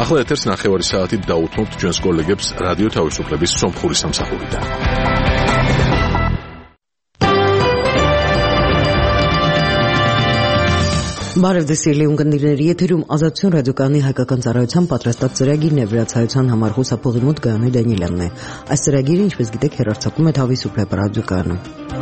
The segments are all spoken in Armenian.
ახლა ეთერს ნახევარი საათით დაუთმობთ ჩვენს კოლეგებს რადიო თავისუფლების სომხური სამსახურიდან. Բարև սիրելի ունկնդիրների, եթերում Ազատություն ռադիոկայանի հայկական ծառայության պատրաստած ծրագիրն է, վրացայության համար խուսափողի մոտ Գայանե Դանիելյանն է։ Այս ծրագիրը, ինչպես գիտեք, հեռարձակում է Თავისუფლება ռադիոկայանը։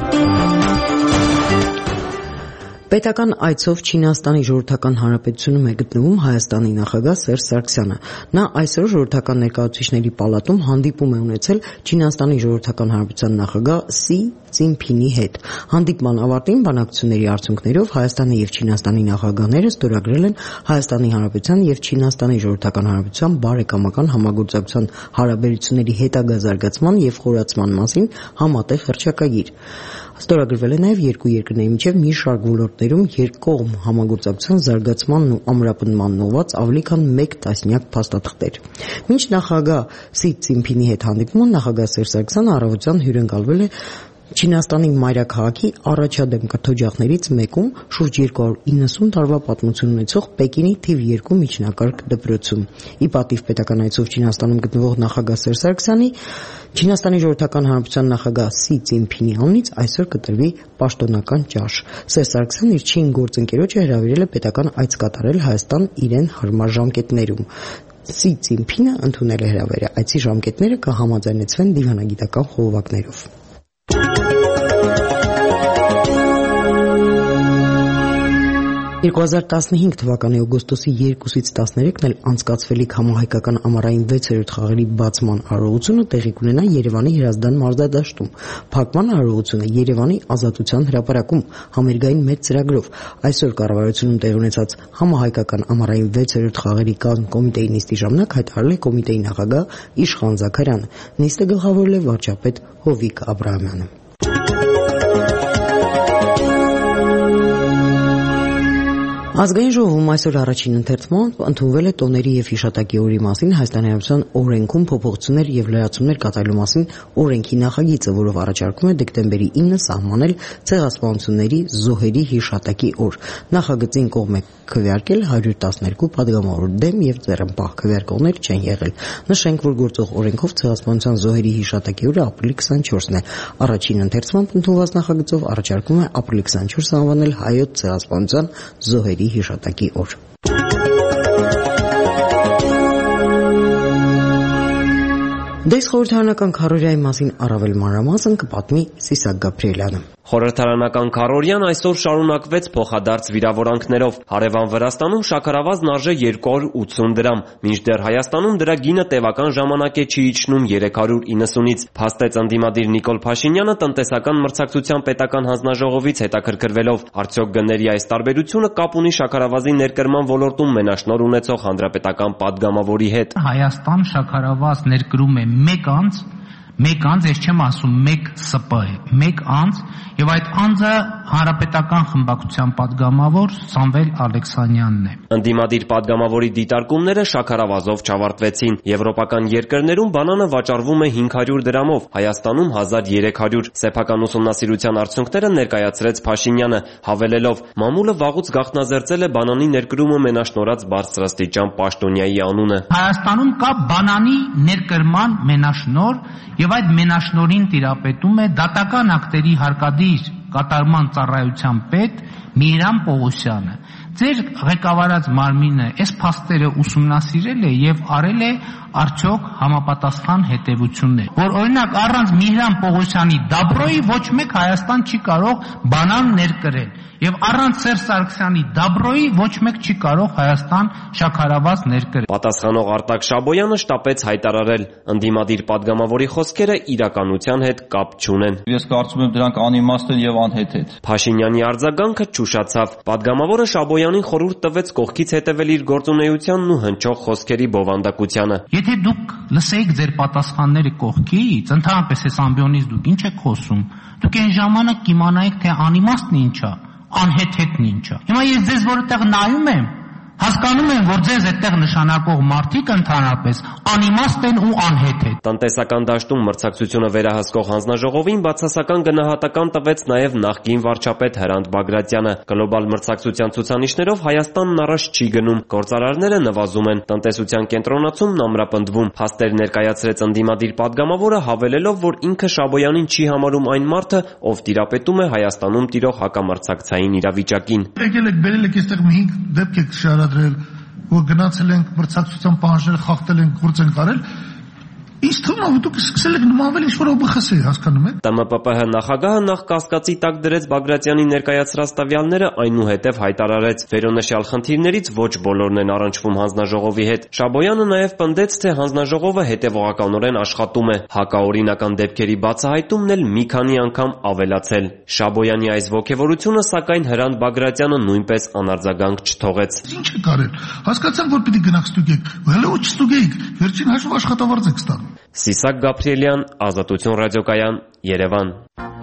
Պետական այցով Չինաստանի Ժողովրդական Հանրապետությունում է գտնվում Հայաստանի նախագահ Սերժ Սարգսյանը։ Նա այսօր Ժողովրդական ներկայացուցիչների պալատում հանդիպում է ունեցել Չինաստանի Ժողովրդական Հանրապետության նախագահ Սի Ցինփինի հետ։ Հանդիպման ավարտին բանակցությունների արդյունքներով Հայաստանի եւ Չինաստանի նախագահները ստորագրել են Հայաստանի Հանրապետության եւ Չինաստանի Ժողովրդական Հանրապետության բարեկամական համագործակցության հարաբերությունների հետագա զարգացման եւ խորացման մասին համատեղ հռչակագիր։ Ստորագրվել է նաև երկու երկրների միջև մի շարք ոլորտներում երկկողմ համագործակցության զարգացմանն ու ամրապնդմանն ուղղված ավելի քան 1 տասնյակ փաստաթղթեր։ Մինչ նախագահ Սի Ցինփինի հետ հանդիպումը նախագահ Սերժ Սարգսյանը առավոտյան հյուրընկալվել է Չինաստանի մայրաքաղաքի առաջադեմ կրթօջախներից մեկում շուրջ 290 տարվա պատմություն ունեցող Պեկինի թիվ 2 միջնակարգ դպրոցում։ Ի պատիվ պետական այցով Չինաստանում գտնվող նախագահ Սերժ Սարգսյանի Չինաստանի Ժողովրդական Հանրապետության նախագահ Սի Ցինփինի անունից այսօր կտրվի պաշտոնական ճաշ։ Սերժ Սարգսյանն իր չին գործընկերոջը հրավիրել է պետական այց կատարել Հայաստան իրեն հարմար ժամկետներում։ Սի Ցինփինը ընդունել է հրավերը, այցի ժամկետները կհամաձայնեցվեն դիվանագիտական խողովակներով։ 2015 թվականի օգոստոսի 2-ից 13-ն էլ անցկացվելիք համահայկական ամառային 6-րդ խաղերի բացման արարողությունը տեղի կունենա Երևանի Հրազդան մարզադաշտում։ Փակման արարողությունը Երևանի Ազատության հրապարակում համերգային մեծ ծրագրով այսօր կառավարությունում տեղի ունեցած համահայկական ամառային 6-րդ խաղերի կոմիտեի նիստի ժամանակ հայտարարել է կոմիտեի նախագահ Իշխան Զաքարյանը։ Նիստը գլխավորել է վարչապետ Հովիկ Աբրահամյանը։ Ազգային ժողովում այսօր առաջին ընթերցմամբ ընդունվել է տոների եւ հիշատակի օրի մասին Հայաստանի Հանրապետության օրենքում փոփոխություններ եւ լրացումներ կատարելու մասին օրենքի նախագիծը, որով առաջարկում է դեկտեմբերի 9-ը սահմանել ցեղասպանությունների զոհերի հիշատակի օր։ Նախագծին կողմ է քվեարկել 112 падգամավոր դեմ եւ ձեռնպահ քվեարկողներ չեն եղել։ Նշենք, որ գործող օրենքով ցեղասպանության զոհերի հիշատակի օրը ապրիլի 24-ն է։ Առաջին ընթերցմամբ ընդունված նախագծով առաջարկում է ապրիլի 24-ը անվանել հայոց ցեղասպանության զոհերի հիշատակի օր։ Դες խորհրդարանական քարորիայի մասին առավել մանրամասն կպատմի Սիսակ Գաբրիելյանը։ Խորհրդարանական քարորիան այսօր շարունակվեց փոխադարձ վիրավորանքներով։ Հարևան Վրաստանում շաքարավազն արժե 280 դրամ, մինչդեռ Հայաստանում դրա գինը տևական ժամանակ է չի իջնում 390-ից, փաստեց ընդդիմադիր Նիկոլ Փաշինյանը տնտեսական մրցակցության պետական հանձնաժողովից հետաքրքրվելով, արդյոք գների այս տարբերությունը կապ ունի շաքարավազի ներկրման ոլորտում մենաշնորհ ունեցող հանրապետական падգամավորի հետ։ Հայաստան շաքարավազ ներկրում է մեկ անձ, ես չեմ ասում մեկ ՍՊ է, մեկ անձ, եւ այդ անձը հանրապետական խմբակցության падգամավոր Սամվել Ալեքսանյանն է։ Ընդդիմադիր падգամավորի դիտարկումները շաքարավազով չավարտվեցին։ Եվրոպական երկրներում բանանը վաճառվում է 500 դրամով, Հայաստանում 1300։ Սեփական ուսումնասիրության արդյունքները ներկայացրեց Փաշինյանը, հավելելով. մամուլը վաղուց գաղտնազերծել է բանանի ներկրումը մենաշնորհած բարձրաստիճան պաշտոնյայի անունը։ Հայաստանում կա բանանի ներկրման մենաշնորհ եւ այդ մենաշնորհին տիրապետում է դատական ակտերի հարկադիր կատարման ծառայության պետ Միրամ Պողոսյանը։ Ձեր ղեկավարած մարմինը այս փաստերը ուսումնասիրել է եւ արել է արդյոք համապատասխան հետևություններ, որ օրինակ առանց Միրամ Պողոսյանի դաբրոյի ոչ մեկ Հայաստան չի կարող բանան ներկրել եւ առանց Սերժ Սարգսյանի դաբրոյի ոչ մեկ չի կարող Հայաստան շաքարավազ ներկրել։ Պատասխանող Արտակ Շաբոյանը շտապեց հայտարարել, ընդդիմադիր падգամավորի խոսքերը իրականության հետ կապ չունեն։ Ես կարծում եմ դրանք անիմաստ են եւ անհեթեթ։ Փաշինյանի արձագանքը ճուշացավ։ Падգամավորը Շաբոյանին խորհուրդ տվեց կողքից հետևել իր գործունեությանն ու հնչող խոսքերի բովանդակությանը։ Եթե դուք լսեիք ձեր պատասխանները կողքից, ընդհանրապես այս ամբիոնից դուք ինչ եք խոսում, դուք այն ժամանակ կիմանայիք, թե անիմաստն ինչ է, անհեթեթն ինչ է։ Հիմա ես ձեզ որտեղ նայում եմ, Հասկանում են, որ ձեզ այդտեղ նշանակող մարդիկ ընդհանրապես անիմաստ են ու անհետ են։ Տնտեսական դաշտում մրցակցությունը վերահսկող հանձնաժողովին բացասական գնահատական տվեց նաև նախկին վարչապետ Հրանտ Բագրատյանը։ Գլոբալ մրցակցության ցուցանիշներով Հայաստանն առաջ չի գնում, գործարարները նվազում են, տնտեսության կենտրոնացումն ամրապնդվում։ Փաստեր ներկայացրեց ընդդիմադիր падգամավորը, հավելելով, որ ինքը Շաբոյանին չի համարում այն մարդը, ով տիրապետում է Հայաստանում տիրող հակամրցակցային իրավիճակին։ Եկել եք, բերել եք այստեղ 5 դեպք եք շարադրել, որ գնացել ենք մրցակցության պահանջները խախտել ենք, գործ ենք արել։ Ինչ թվում է, դուք սկսել եք նմանվել ինչ-որ ՕԲԽՍ-ի, հասկանում եք։ ՏՄՊՊՀ նախագահը նախ կասկածի տակ դրեց Բագրատյանի ներկայացրած տվյալները, այնուհետև հայտարարեց. վերոնշյալ խնդիրներից ոչ բոլորն են առնչվում հանձնաժողովի հետ։ Շաբոյանը նաև պնդեց, թե հանձնաժողովը հետևողականորեն աշխատում է։ Հակաօրինական դեպքերի բացահայտումն էլ մի քանի անգամ ավելացել։ Շաբոյանի այս ոգևորությունը, սակայն Հրանտ Բագրատյանը նույնպես անարձագանք չթողեց։ Ինչ եք արել։ Հասկացանք, որ պիտի գնաք ստուգեք, հələ ու չստուգեիք, վերջին հաշվով աշխատավարձ եք ստանում։ Սիսակ Գաբրիելյան, Ազատություն ռադիոկայան, Երևան։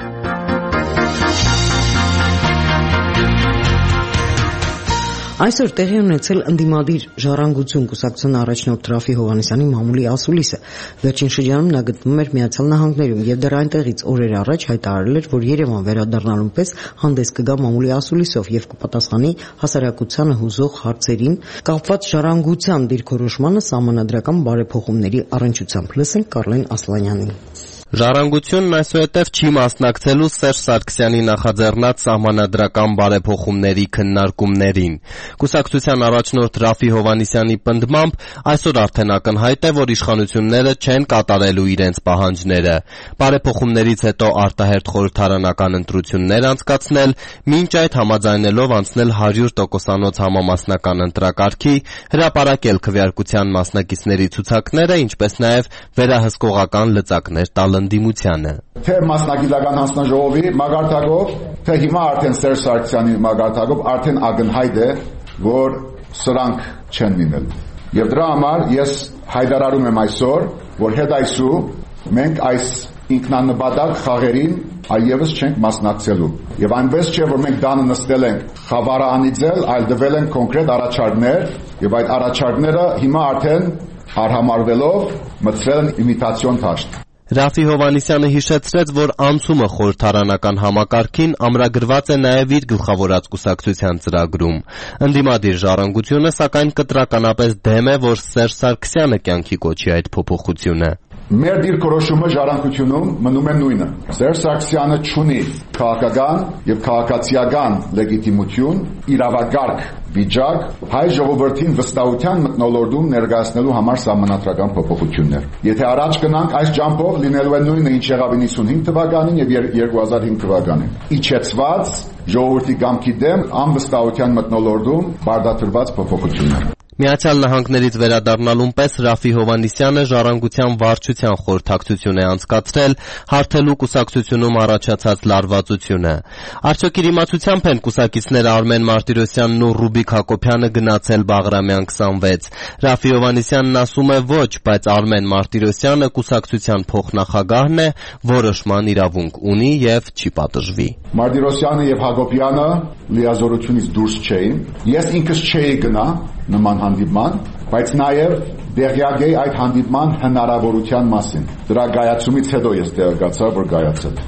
Այսօր տեղի ունեցել ընդդիմադիր Ժառանգություն կուսակցության առաջնորդ Ռաֆի Հովհաննիսյանի մամուլի ասուլիսը։ Վերջին շրջանում նա գտնվում էր Միացյալ Նահանգներում եւ դեռ այնտեղից օրեր առաջ հայտարարել էր, որ Երևան վերադառնալուն պես հանդես կգա մամուլի ասուլիսով եւ կպատասխանի հասարակությանը հուզող հարցերին կապված Ժառանգության դիրքորոշմանը սահմանադրական բարեփոխումների առնչությամբ։ Լսենք Կարլեն Ասլանյանին։ Ժառանգությունն այսուհետև չի մասնակցելու Սերժ Սարգսյանի նախաձեռնած սահմանադրական բարեփոխումների քննարկումներին։ Կուսակցության առաջնորդ Ռաֆի Հովհաննիսյանի պնդմամբ այսօր արդեն ակնհայտ է, որ իշխանությունները չեն կատարելու իրենց պահանջները։ Բարեփոխումներից հետո արտահերթ խորհրդարանական ընտրություններ անցկացնել, մինչ այդ համաձայնելով անցնել 100%-անոց համամասնական ընտրակարգի, հրապարակել քվեարկության մասնակիցների ցուցակները, ինչպես նաև վերահսկողական լծակներ տալ ընդդիմությանը։ Թե մասնագիտական հանձնաժողովի մագարտակով, թե հիմա արդեն Սերժ Սարգսյանի մագարտակով արդեն ակնհայտ է, որ սրանք չեն լինելու։ Եվ դրա համար ես հայտարարում եմ այսօր, որ հետայսու մենք այս ինքնանպատակ խաղերին այևս չենք մասնակցելու։ Եվ այնպես չէ, որ մենք դանը նստել ենք խավարը անիծել, այլ դվել ենք կոնկրետ առաջարկներ, եւ այդ առաջարկները հիմա արդեն արհամարվելով մտցրել են իմիտացիոն դաշտ։ Ռաֆի Հովհաննիսյանը հիշեցրեց, որ անցումը խորհրդարանական համակարգին ամրագրված է նաև իր գլխավորած կուսակցության ծրագրում։ Ընդդիմադիր Ժառանգությունը, սակայն կտրականապես դեմ է, որ Սերժ Սարգսյանը կյանքի կոչի այդ փոփոխությունը։ Մեր դիրքորոշումը Ժառանգությունում մնում է նույնը։ Սերժ Սարգսյանը չունի քաղաքական եւ քաղաքացիական լեգիտիմություն, իրավագարկ վիճակ հայ ժողովրդին վստահության մթնոլորտում ներկայացնելու համար սահմանադրական փոփոխություններ։ Եթե առաջ գնանք այս ջամփով, լինելու է նույնը, ինչ եղավ 95 թվականին եւ 2005 թվականին։ Իջեցված ժողովրդի կամքի դեմ անվստահության մթնոլորտում բարդացրված փոփոխություններ։ Միացյալ Նահանգներից վերադառնալուն պես Ռաֆի Հովհաննիսյանը Ժառանգության վարչության խորհրդակցություն է անցկացրել, հարթելու կուսակցությունում առաջացած լարվածությունը։ Արդյոք իր իմացությամբ են կուսակիցները Արմեն Մարտիրոսյանն ու Ռուբիկ Հակոբյանը գնացել Բաղրամյան 26։ Ռաֆի Հովհաննիսյանն ասում է ոչ, բայց Արմեն Մարտիրոսյանը կուսակցության փոխնախագահն է, որոշման իրավունք ունի եւ չի պատժվի։ Մարտիրոսյանը եւ Հակոբյանը լիազորությունից դուրս չէին։ Ես ինքս չէի գնա նման հանդիպման, բայց նաև դեղյակ էի այդ հանդիպման հնարավորության մասին։ Դրա գայացումից հետո ես տեղեկացա, որ գայացել է։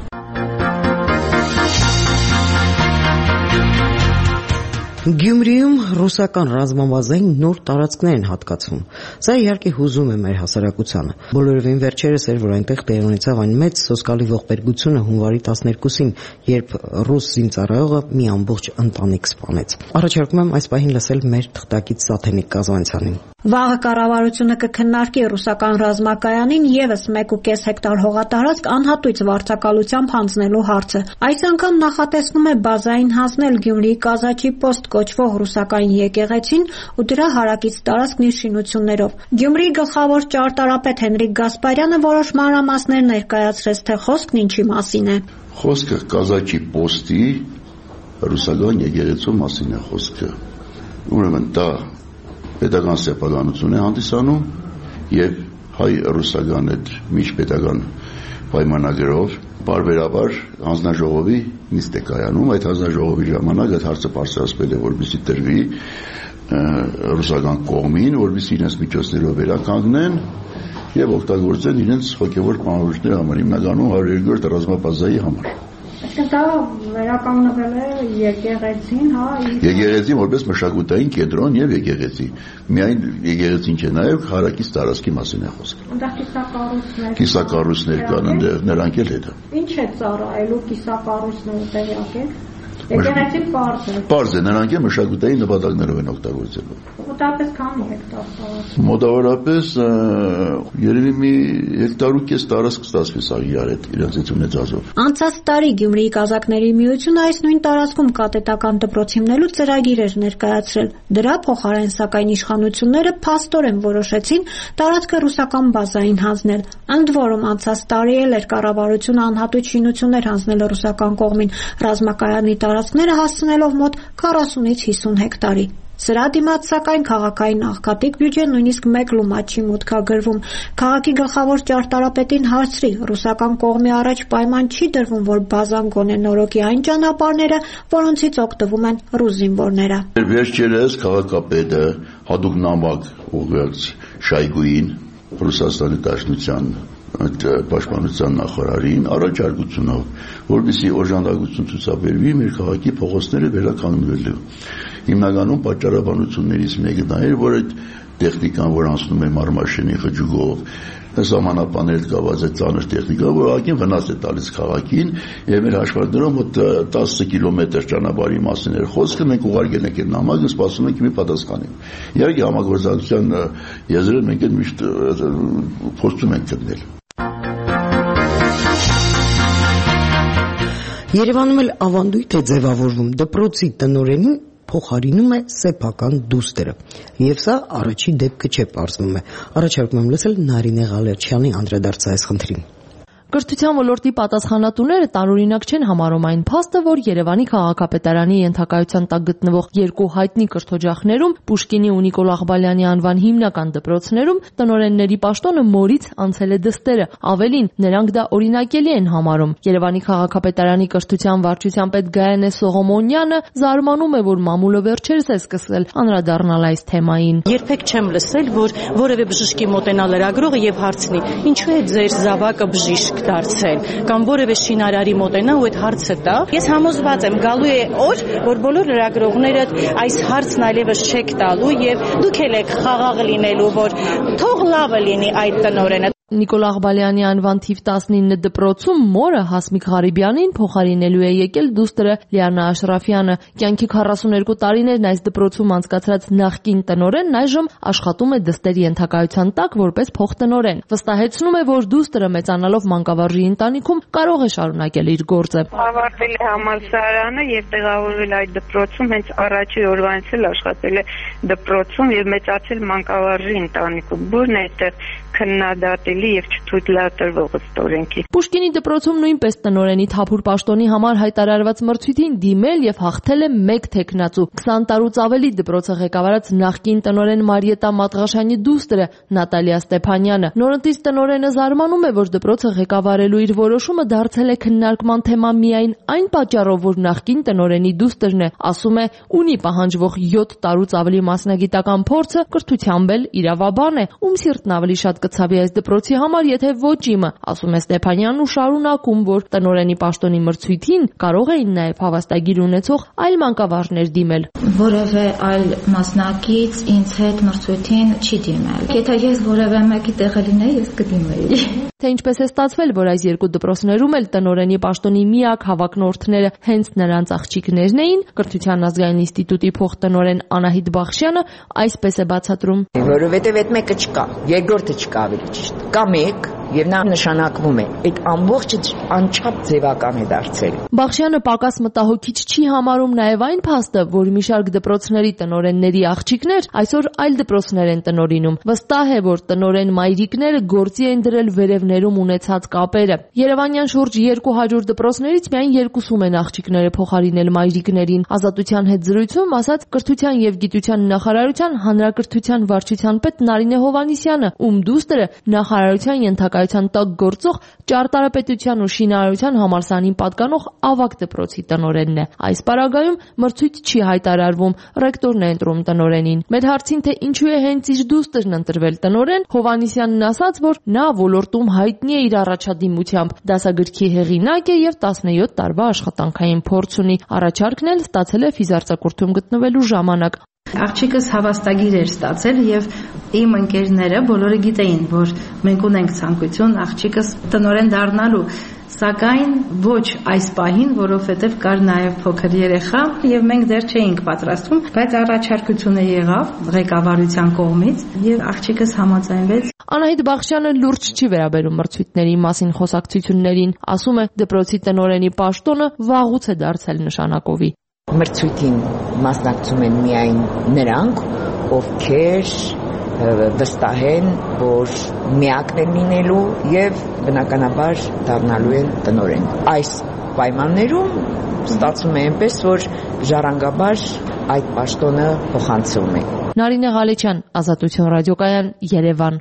Գյումրիում ռուսական ռազմավազային նոր տարածքներ են հատկացվում։ Սա իհարկե հուզում է մեր հասարակությանը։ Բոլորովին վերջերս էր, որ այնտեղ տեղի ունեցավ այն մեծ սոսկալի ողբերգությունը հունվարի 12-ին, երբ ռուս զինծառայողը մի ամբողջ ընտանիք սպանեց։ Առաջարկում եմ այս պահին լսել մեր թղթակից Սաթենիկ Կազանցյանին։ Վաղը կառավարությունը կքննարկի ռուսական ռազմակայանին եւս 1.5 հեկտար հողատարածք անհատույց վարձակալությամբ հանձնելու հարցը։ Այս անգամ նախատեսվում է բազային հանձնել Գյումրիի Կազաչի պոստ կոչվող ռուսական եկեղեցին ու դրա հարակից տարածքն իր շինություններով։ Գյումրիի գլխավոր ճարտարապետ Հենրիկ Գասպարյանը որոշ մանրամասներ ներկայացրեց, թե խոսքն ինչի մասին է։ Խոսքը Կազաչի պոստի ռուսական եկեղեցու մասին է խոսքը։ Ուրեմն դա պետական սեփականություն է հանդիսանում եւ հայ-ռուսական այդ միջպետական պայմանագրով բարբերաբար հանձնաժողովի նիստ է կայանում։ Այդ հանձնաժողովի ժամանակ այդ հարցը բարձրացվել է, որպեսզի տրվի ռուսական կողմին, որովհետեւ իրենց միջոցներով վերականգնեն եւ օգտագործեն իրենց հոգեվոր պահանջների համար, հիմնականում 102-րդ ռազմաբազայի համար։ Դա վերականգնվել է եկեղեցին, հա։ Եկեղեցին որպես մշակութային կենտրոն եւ եկեղեցի։ Միայն եկեղեցին չէ, նաեւ հարակից տարածքի մասին է խոսքը։ Այնտեղ կիսակառույցներ կան, նրանք էլ հետ։ Ինչ է ծառայելու կիսակառույցները տեղյակ եք։ Եկեղեցին պարզ է, նրանք էլ մշակութային նպատակներով են օգտագործելու։ Մոտավորապես քանի հեկտար տարածք։ Մոտավորապես երևի մի հեկտար ու կես տարածք ստացվի սա իրար հետ իրենց հետ ունեցածով։ Անցած տարի Գյումրիի կազակների միությունը այս նույն տարածքում կատետական դպրոց հիմնելու ծրագիր էր ներկայացրել։ Դրա փոխարեն սակայն իշխանությունները փաստորեն որոշեցին տարածքը ռուսական բազային հանձնել։ Ընդ որում անցած տարի էլ էր կառավարությունը անհատույց շինություններ հանձնել ռուսական կողմին ռազմակայանի տարածքները հասցնելով մոտ 40-ից 50 հեկտարի։ Սրա դիմաց սակայն քաղաքային աղքատիկ բյուջեն նույնիսկ մեկ լումա չի մուտքագրվում։ Քաղաքի գլխավոր ճարտարապետին հարցրի, ռուսական կողմի առաջ պայման չի դրվում, որ բազան գոնե նորոգի այն ճանապարհները, որոնցից օգտվում են ռուս զինվորները։ Վերջերս քաղաքապետը հատուկ նամակ ուղղեց Շայգուին, Ռուսաստանի Դաշնության պաշտպանության նախարարին առաջարկությունով, որպեսզի օժանդակություն ցուցաբերվի մեր քաղաքի փողոցները վերականգնվելու։ Հիմնականում պատճառաբանություններից մեկը դա էր, որ այդ տեխնիկան, որ անցնում է Մարմաշենի խճուկով, սահմանապանել կապված է ծանր տեխնիկա, որ ակին վնաս է տալիս քաղաքին, եւ մեր հաշվարկներով մոտ 10 կիլոմետր ճանապարհի մասին էր խոսքը, մենք ուղարկել ենք այդ նամակը, սպասում ենք մի պատասխանի։ Իհարկե համագործակցության եզրերը մենք միշտ փորձում ենք գտնել։ Երևանում էլ ավանդույթ է ձևավորվում դպրոցի տնօրենին փոխարինում է սեփական դուստրը։ Եվ սա առաջի դեպքը չէ, պարզվում է։ Առաջարկում եմ լսել Նարինե Ղալերջյանի անդրադարձը այս խնդրին։ Կրթության ոլորտի պատասխանատուները տարօրինակ չեն համարում այն փաստը, որ Երևանի քաղաքապետարանի ենթակայության տակ գտնվող երկու հայտնի կրթօջախներում Պուշկինի ու Նիկոլ Աղբալյանի անվան հիմնական դպրոցներում տնօրենների պաշտոնը մորից անցել է դստերը։ Ավելին, նրանք դա օրինակելի են համարում։ Երևանի քաղաքապետարանի կրթության վարչության պետ Գայանե Սողոմոնյանը զարմանում է, որ մամուլը վերջերս է սկսել անդրադառնալ այս թեմային։ Երբեք չեմ լսել, որ որևէ բժշկի մոտենա լրագրողը եւ հարցնի. ինչու է ձեր զավակը բժիշկ դարձել կամ որևէ շինարարի մոտենա ու այդ հարցը տա։ Ես համոզված եմ գալու է օր, որ բոլոր լրագրողները այս հարցն այլևս չեք տալու եւ դուք էլ եք խաղաղ լինելու, որ թող լավը լինի այդ տնօրենը։ Նիկոլ Աղբալյանի անվան թիվ 19 դպրոցում մորը Հասմիկ Ղարիբյանին փոխարինելու է եկել դուստրը Լիանա Աշրաֆյանը։ Կյանքի 42 տարիներն այս դպրոցում անցկացրած նախկին տնօրենն այժմ աշխատում է դստերի ենթակայության տակ որպես փոխտնօրեն։ Վստահեցնում է, որ դուստրը մեծանալով մանկավարժի ընտանիքում կարող է շարունակել իր գործը։ Ավարտել է համալսարանը եւ տեղավորվել այդ դպրոցում, հենց առաջի օրվանից էլ աշխատել է դպրոցում եւ մեծացել մանկավարժի ընտանիքում։ Բուրն է այդտեղ քննադատելի եւ չթույլատրվող ստորենքի։ Պուշկինի դպրոցում նույնպես տնօրենի թափուր պաշտոնի համար հայտարարված մրցույթին դիմել եւ հաղթել է 1 թեկնածու։ 20 տարուց ավելի դպրոցը ղեկավարած նախկին տնօրեն Մարիետա Մատղաշյանի դուստրը Նատալիա Ստեփանյանը։ Նորընտից տնօրենը զարմանում է, որ դպրոցը ղեկավարելու իր որոշումը դարձել է քննարկման թեմա միայն այն պատճառով, որ նախկին տնօրենի դուստրն է, ասում է, ունի պահանջվող 7 տարուց ավելի մասնագիտական փորձը, կրթությամբ էլ իրավաբան է, ում սիրտն ավելի շատ կցավի այս դպրոցի համար, եթե ոչ իմը, ասում է Ստեփանյանն ու շարունակում, որ տնօրենի պաշտոնի մրցույթին կարող էին նաև հավաստագիր ունեցող այլ մանկավարժներ դիմել։ Որևէ այլ մասնակից ինձ հետ մրցույթին չի դիմել։ Եթե ես որևէ մեկի տեղը լինեի, ես կդիմեի։ Թե ինչպես է ստացվել, որ այս երկու դպրոցներում էլ տնօրենի պաշտոնի միակ հավակնորդները հենց նրանց աղջիկներն էին, Կրթության ազգային ինստիտուտի փոխտնօրեն Անահիտ Բախշյանը այսպես է բացատրում։ Որովհետև այդ մեկը չկա, երկրորդը չկա ավելի ճիշտ։ Կա մեկ եւ նա նշանակվում է։ Այդ ամբողջը անչափ ձևական է դարձել։ Բախշյանը պակաս մտահոգիչ չի համարում նաև այն փաստը, որ մի շարք դպրոցների տնօրենների աղջիկներ այսօր այլ դպրոցներ են տնօրինում։ Վստահ է, որ տնօրեն մայրիկները գործի են դրել վերևներում ունեցած կապերը։ Երևանյան շուրջ 200 դպրոցներից միայն 2-ում են աղջիկները փոխարինել մայրիկներին։ Ազատության հետ զրույցում ասաց Կրթության եւ գիտության նախարարության հանրակրթության վարչության պետ Նարինե Հովհաննիսյանը, ում դուստրը նախարարության ենթակայության վարչակայության տակ գործող ճարտարապետության ու շինարարության համալսարանին պատկանող ավագ դպրոցի տնօրենն է։ Այս պարագայում մրցույթ չի հայտարարվում, ռեկտորն է ընտրում տնօրենին։ Մեր հարցին, թե ինչու է հենց իր դուստրն ընտրվել տնօրեն, Հովհաննիսյանն ասաց, որ նա ոլորտում հայտնի է իր առաջադիմությամբ, դասագրքի հեղինակ է եւ 17 տարվա աշխատանքային փորձ ունի։ Առաջարկն էլ ստացել է ֆիզարձակուրդում գտնվելու ժամանակ։ Աղջիկս հավաստագիր էր ստացել եւ իմ ընկերները բոլորը գիտեին, որ մենք ունենք ցանկություն աղջիկս տնօրեն դառնալու, սակայն ոչ այս պահին, որովհետեւ կար նաեւ փոքր երեխա եւ մենք դեռ չէինք պատրաստվում, բայց առաջարկությունը եղավ ղեկավարության կողմից եւ աղջիկս համաձայնվեց։ Անահիտ Բախշյանը լուրջ չի վերաբերում մրցույթների մասին խոսակցություններին, ասում է դպրոցի տնօրենի պաշտոնը վաղուց է դարձել նշանակովի։ Մրցույթին մասնակցում են միայն նրանք, ովքեր վստահ են, որ միակն են լինելու եւ բնականաբար դառնալու են տնօրեն։ Այս պայմաններում ստացվում է այնպես, որ ժառանգաբար այդ պաշտոնը փոխանցվում է։ Նարինե Ղալեչյան, Ազատություն ռադիոկայան, Երևան։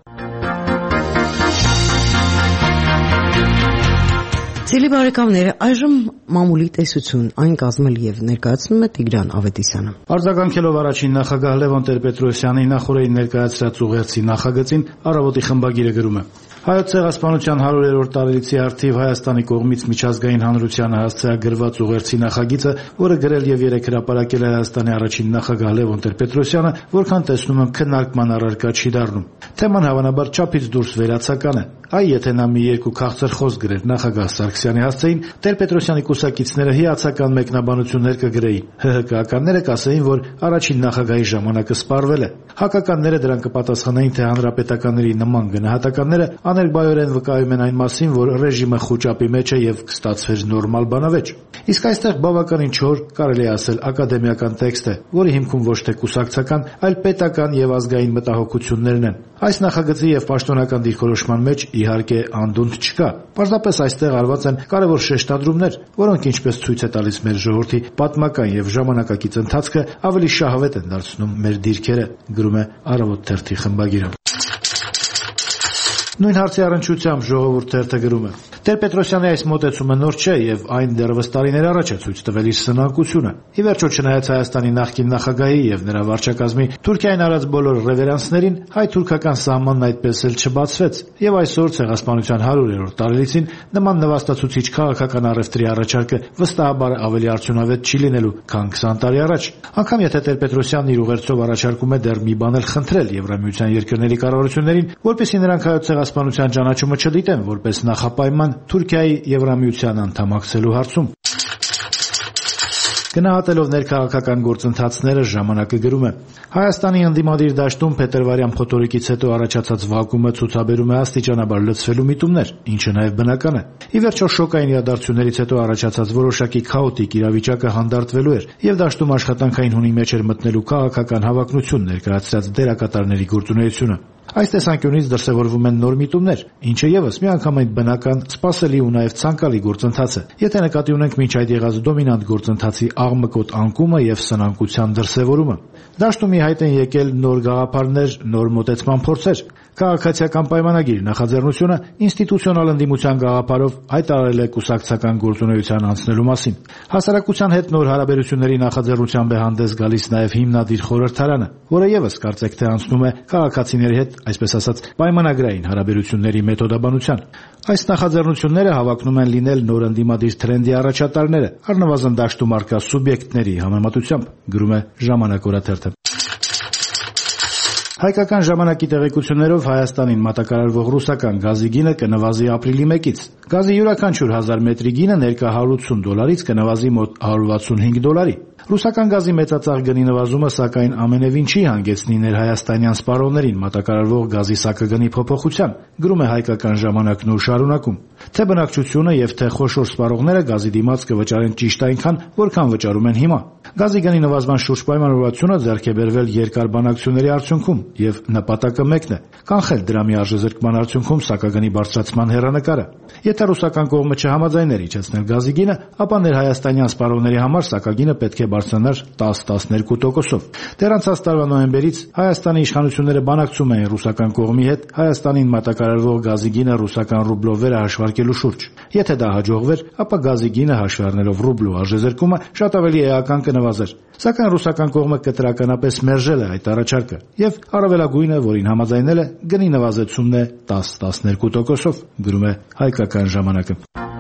Սիրելի բարեկամներ, այժմ մամուլի տեսություն, այն կազմել եւ ներկայացնում է Տիգրան Ավետիսյանը։ Արձագանքելով առաջին նախագահ Լևոն Տեր-Պետրոսյանի նախորդին ներկայացրած ուղերձի նախագծին, Առավոտի խմբագիրը գրում է. Հայոց ցեղասպանության 100-րդ տարելիցի առթիվ Հայաստանի կողմից միջազգային հանրությանը հասցեագրված ուղերձի նախագիծը, որը գրել եւ երեկ հրապարակել է Հայաստանի առաջին նախագահ Լևոն Տեր-Պետրոսյանը, որքան տեսնում եմ քննարկման առարկա չի դառնում։ Թեման հավանաբար չափից դուրս վերացական է։ Այ եթե նա մի երկու քաղցր խոսք գրեր նախագահ Սարգսյանի հասցեին, Տեր-Պետրոսյանի կուսակիցները հիացական մեկնաբանություններ կգրեին։ ՀՀԿ-ականները կասեին, որ առաջին նախագահի ժամանակը սպառվել է։ Հակականները դրան կպատասխանեին, թե հանրապետականների նման գնահատականները աներկբայորեն վկայում են այն մասին, որ ռեժիմը խոճապի մեջ է եւ կստացվեր նորմալ բանավեճ։ Իսկ այստեղ բավականին չոր, կարելի է ասել, ակադեմիական տեքստ է, որի հիմքում ոչ թե կուսակցական, այլ պետական եւ ազգային մտահոգություններն են։ Այս նախագծի եւ պաշտոնական դիրքորոշման մեջ իհարկե անդունդ չկա։ Պարզապես այստեղ արված են կարևոր շեշտադրումներ, որոնք ինչպես ցույց է տալիս մեր ժողովրդի պատմական եւ ժամանակակից ընթացքը, ավելի շահավետ են դարձնում մեր դիրքերը, գրում է Առավոտ թերթի խմբագիրը։ Նույն հարցի առնչությամբ Ժողովուրդ թերթը գրում է. Տեր-Պետրոսյանի այս մոտեցումը նոր չէ եւ այն դեռևս տարիներ առաջ է ցույց տվել իր սնանկությունը։ Ի վերջո, չնայած Հայաստանի նախկին նախագահի եւ նրա վարչակազմի Թուրքիային արած բոլոր ռևերանսներին, հայ-թուրքական սահմանն այդպես էլ չբացվեց եւ այսօր ցեղասպանության 100-րդ տարելիցին նման նվաստացուցիչ քաղաքական առևտրի առաջարկը վստահաբար ավելի արդյունավետ չի լինելու, քան 20 տարի առաջ։ Անկամ եթե Տեր-Պետրոսյանն իր ուղերձով առաջարկում է դեռ մի բան էլ խնդրել Եվրամիության երկրների կառավարություններին, որպեսզի նրանք հայոց ցեղասպանության ճանաչումը չդիտեն որպես նախապայման Թուրքիայի Եվրամիության անդամակցելու հարցում։ Գնահատելով ներքաղաքական գործընթացները ժամանակը գրում է. Հայաստանի ընդդիմադիր դաշտում փետրվարյան փոթորիկից հետո առաջացած վակուումը ցուցաբերում է աստիճանաբար լցվելու միտումներ, ինչը նաև բնական է։ Ի վերջո շոկային իրադարձություններից հետո առաջացած որոշակի քաոտիկ իրավիճակը հանդարտվելու էր եւ դաշտում աշխատանքային հունի մեջ էր մտնելու քաղաքական հավակնություն ներկայացրած դերակատարների գործունեությունը։ Այս տեսանկյունից դրսևորվում են նոր միտումներ, ինչը եւս միանգամայն բնական, սպասելի ու նաեւ ցանկալի գործընթաց է, եթե նկատի ունենք մինչ այդ եղած դոմինանտ գործընթացի աղմկոտ անկումը եւ սնանկության դրսևորումը։ Դաշտում ի հայտ են եկել նոր գաղափարներ, նոր մոտեցման փորձեր։ Քաղաքացիական պայմանագիր նախաձեռնությունը ինստիտուցիոնալ ընդդիմության գաղափարով հայտարարել է կուսակցական գործունեության անցնելու մասին։ Հասարակության հետ նոր հարաբերությունների նախաձեռնությամբ է հանդես գալիս նաև հիմնադիր խորհրդարանը, որը եւս կարծեք թե անցնում է քաղաքացիների հետ, այսպես ասած, պայմանագրային հարաբերությունների մեթոդաբանության։ Այս նախաձեռնությունները հավակնում են լինել նոր ընդդիմադիր թրենդի առաջատարները, առնվազն դաշտում առկա սուբյեկտների համեմատությամբ, գրում է Ժամանակ օրաթերթը։ Հայկական ժամանակի տեղեկություններով Հայաստանին մատակարարվող ռուսական գազի գինը կնվազի ապրիլի 1-ից։ Գազի յուրաքանչյուր 1000 մետրի գինը ներկա $180-ից կնվազի մոտ $165։ Ռուսական գազի մեծածախ գնի նվազումը սակայն ամենևին չի հանգեցնի ներհայաստանյան սպառողներին մատակարարվող գազի սակագնի փոփոխության, գրում է Հայկական ժամանակն ու շարունակում։ Թե բնակչությունը եւ թե խոշոր սպառողները գազի դիմաց կվճարեն ճիշտ այնքան, որքան վճարում են հիմա։ Գազի գնի նվազման շուրջ պայմանավորվածությունը ձեռք է բերվել երկար բանակցությունների արդյունքում եւ նպատակը մեկն է՝ կանխել դրամի արժեզրկման արդյունքում սակագնի բարձրացման հեռանկարը։ Եթե ռուսական կողմը չհամաձայներ իջեցնել գազի գինը, ապա ներհայաստանյան սպառողների համար սակագինը պետք է բարձրանար 10-12%-ով։ Դեռ անցած տարվա նոյեմբերից Հայաստանի իշխանությունները բանակցում էին ռուսական կողմի հետ Հայաստանին մատակարարվող գազի գինը ռուսական ռուբլով վերահաշվարկելու շուրջ։ Եթե դա հաջողվեր, ապա գազի գինը հաշվի առնելով ռուբլու արժեզրկումը շատ ավելի էական կնվազեր։ Սակայն ռուսական կողմը կտրականապես մերժել է այդ առաջարկը եւ առավելագույնը, որին համաձայնել է, գնի նվազեցումն է 10-12%-ով, գրում է Հայկական ժամանակը։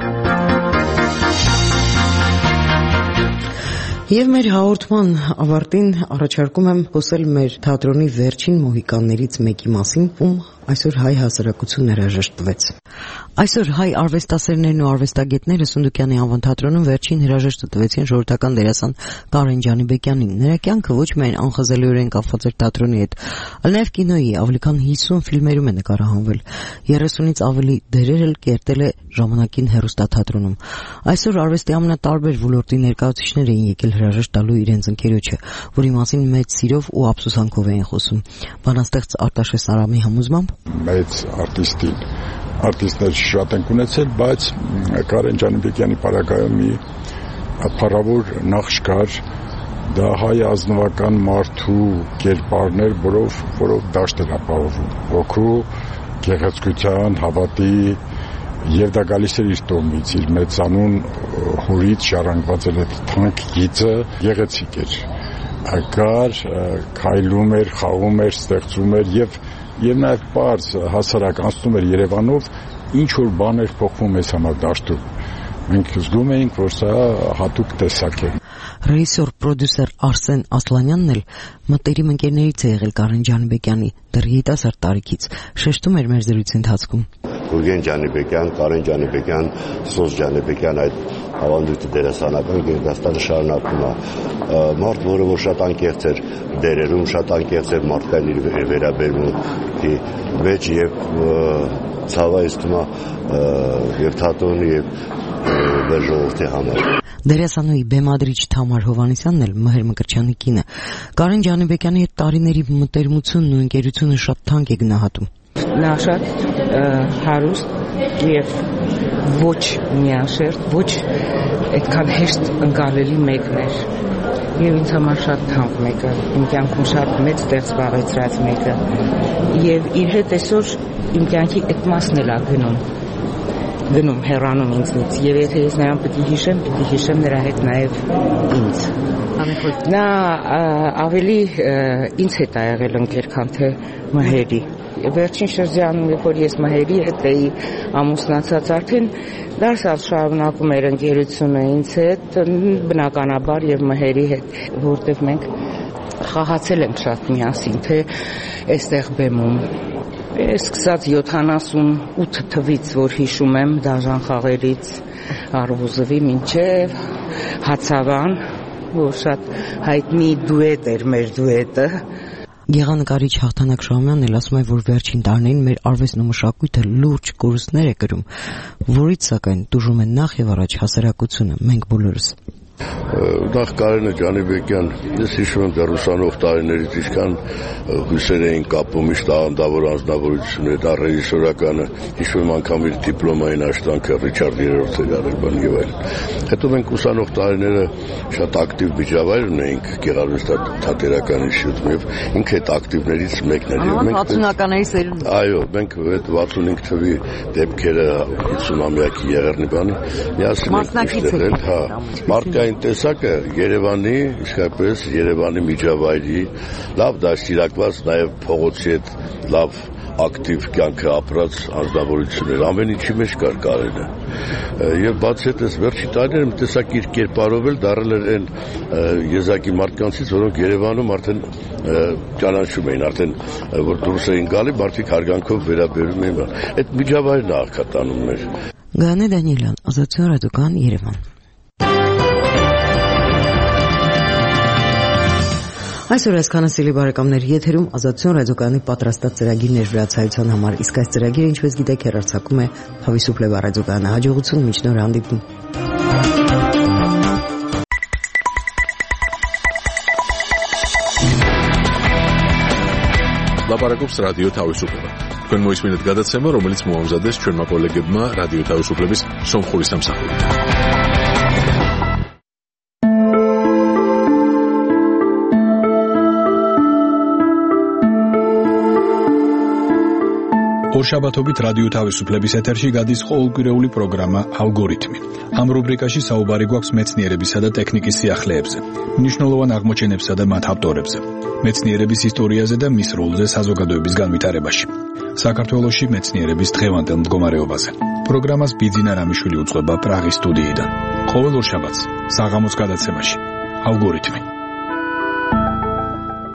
Եվ մեր հաղորդման ավարտին առաջարկում եմ խոսել մեր թատրոնի վերջին մոհիկաններից մեկի մասին, ում այսօր հայ հասարակությունն հրաժեշտ տվեց։ Այսօր հայ արվեստասերներն ու արվեստագետները Սունդուկյանի անվան թատրոնում վերջին հրաժեշտը տվեցին ժողովրդական դերասան Կարեն Ջանիբեկյանին։ Նրա կյանքը ոչ միայն անխզելիորեն կապված էր թատրոնի հետ, այլ նաև կինոյի ավելի քան 50 ֆիլմերում է նկարահանվել։ 30-ից ավելի դերեր էլ կերտել է ժամանակին հեռուստաթատրոնում։ Այսօր արվեստի ամենատարբեր ոլորտի ներկայացուցիչներ էին եկել հրաժեշտ տալու իրենց ընկերոջը, որի մասին մեծ սիրով ու ափսոսանքով էին խոսում։ Բանաստեղծ Արտաշես Արամի համոզմամբ մեծ արտիստներ շատ են ունեցել, բայց Կարեն Ջանիբեկյանի պարագայում մի փառավոր նախշ կար, դա հայ ազնվական մարդու կերպարներ, որով դաշտ էր ապահովում, ոգու, գեղեցկության, հավատի, եւ դա գալիս էր իր տոհմից, իր մեծանուն հորից ժառանգված էր այդ թանկ գիծը, գեղեցիկ էր, ակար, քայլում էր, խաղում էր, ստեղծում էր եւ նաեւ պարզ հասարակ անցնում էր Երևանով, ինչ որ բաներ փոխվում մեզ համար դաշտում։ Մենք զգում էինք, որ սա հատուկ տեսակ է։ Ռեժիսոր, պրոդյուսեր Արսեն Ասլանյանն էլ մտերիմ ընկերներից է եղել Կարեն Ջանիբեկյանի դեռ երիտասարդ տարիքից, շեշտում էր մեր զրույցի ընթացքում։ Գուրգեն Ջանիբեկյան, Կարեն Ջանիբեկյան, Սոս Ջանիբեկյան այդ ավանդույթը դերասանական գերդաստանը շարունակում է։ Մարդ, որը որ շատ անկեղծ էր դերերում, շատ անկեղծ էր մարդկային իր վերաբերմունքի մեջ եւ ցավայից թվում է եւ թատրոնի եւ մեր ժողովրդի համար։ Դերասանուհի բեմադրիչ Թամար Հովհաննիսյանն էլ Մհեր Մկրտչյանի կինը Կարեն Ջանիբեկյանի հետ տարիների մտերմությունն ու ընկերությունը շատ թանկ է գնահատում։ Նա շատ հարուստ եւ ոչ միաշերտ, ոչ այդքան հեշտ ընկալելի մեկն էր։ Եվ ինձ համար շատ թանկ մեկը, իմ կյանքում շատ մեծ տեղ զբաղեցրած մեկը։ Եվ իր հետ այսօր իմ կյանքի այդ մասն էլ է գնում հեռանում ինձնից, եւ եթե ես նրան պետք է հիշեմ նրա հետ նաեւ ինձ։ Նա ավելի ինձ հետ է եղել ընկեր, քան թե Մհերի։ Վերջին շրջանում, երբ որ ես Մհերի հետ էի ամուսնացած, արդեն դարձյալ շարունակում էր ընկերությունը ինձ հետ, բնականաբար եւ Մհերի հետ, որտեղ մենք խաղացել ենք շատ միասին, թե այստեղ բեմում։ Սկսած 78 թվից, որ հիշում եմ, դաժան խաղերից Արվուզովի մինչև Հացավան, որ շատ հայտնի դուետ էր մեր դուետը։ Գեղանկարիչ Հաղթանակ Շահումյանն էլ ասում է, որ վերջին տարիներին մեր արվեստն ու մշակույթը լուրջ կորուստներ է կրում, որից սակայն տուժում են նախ եւ առաջ հասարակությունը, մենք բոլորս։ Նախ Կարենը Ջանիբեկյան, ես հիշում եմ դեռ ուսանող տարիներից ինչքան հույսեր էին կապում միշտ անդավոր անձնավորություններ, դա ռեժիսորականը, հիշում եմ անգամ իր դիպլոմային աշխատանքը Ռիչարդ III-ը արել բան եւ այլն։ Հետո մենք ուսանող տարիները շատ ակտիվ միջավայր ունեինք գեղարվեստաթատերական ինստիտուտում եւ ինքը այդ ակտիվներից մեկն էր։ Մենք 60-ականների սերունդ։ Այո, մենք այդ 65 թվի դեպքերը 50-ամյակի եղերնի բանը միասին ենք ստեղծել, հա։ Մարդկային տեսակը Երևանի, իսկապես Երևանի միջավայրի լավ դաստիարակված նաև փողոցի հետ լավ ակտիվ կյանքը ապրած անձնավորություններ, ամեն ինչի մեջ կար Կարենը։ Եվ բացի այդ այս վերջի տարիներում տեսակ իր կերպարով էլ դառել էր այն եզակի մարդկանցից, որոնք Երևանում արդեն ճանաչում էին, արդեն որ դուրս էին գալի, մարդիկ հարգանքով վերաբերում էին։ Այդ միջավայրն է աղքատանում մեր։ Գանե Դանիելյան, Ազատություն ռադիոկան, Երևան։ Այսօր այսքանը սիրելի բարեկամներ, եթերում Ազատություն ռադիոկայանի պատրաստած ծրագիրն էր վրացայության համար, իսկ այս ծրագիրը, ինչպես գիտեք, հեռարձակում է Հավիսուփլեվա ռադիոկայանը։ Հաջողություն, մինչ նոր հանդիպում։ ლაპარაკობს რადიო თავისუფლება. თქვენ მოისმინეთ გადაცემა, რომელიც მოამზადეს ჩვენმა კოლეგებმა რადიო თავისუფლების სომხური სამსახურით. ორშაბათობით რადიო თავისუფლების ეთერში გადის ყოველკვირეული პროგრამა ალგორითმი. ამ რუბრიკაში საუბარი გვაქვს მეცნიერებისა და ტექნიკის სიახლეებზე, მნიშვნელოვან აღმოჩენებსა და მათ ავტორებზე, მეცნიერების ისტორიაზე და მის როლზე საზოგადოების განვითარებაში. საქართველოში მეცნიერების დღევანდელ მდგომარეობაზე. პროგრამას ბიძინა რამიშვილი უწყება პრაღის სტუდიიდან. ყოველ ორშაბათს საღამოს გადაცემაში ალგორითმი.